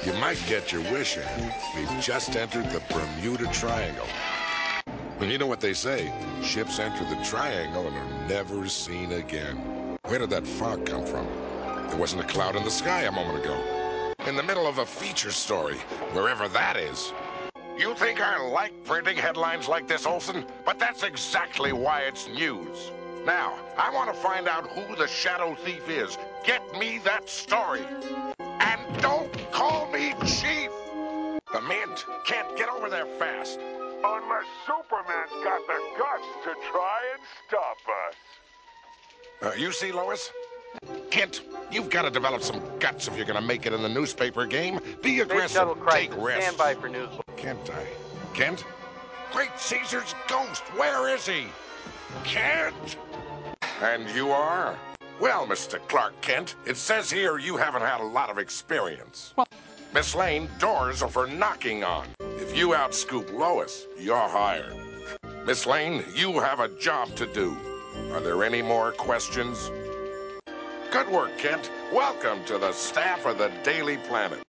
You might get your wish, Ann. We've just entered the Bermuda Triangle. And you know what they say, ships enter the triangle and are never seen again. Where did that fog come from? There wasn't a cloud in the sky a moment ago. In the middle of a feature story, wherever that is. You think I like printing headlines like this, Olson? But that's exactly why it's news. Now, I want to find out who the Shadow Thief is. Get me that story. And don't call me Chief. The Mint can't get over there fast. Unless Superman's got the guts to try and stop us. You see, Lois? Kent, you've got to develop some guts if you're going to make it in the newspaper game. Be aggressive, Shuttle take crisis. risks. Stand by for news. Kent? Great Caesar's ghost, where is he? Kent? And you are? Well, Mr. Clark Kent, it says here you haven't had a lot of experience. Miss Lane, doors are for knocking on. If you outscoop Lois, you're hired. Miss Lane, you have a job to do. Are there any more questions? Good work, Kent. Welcome to the staff of the Daily Planet.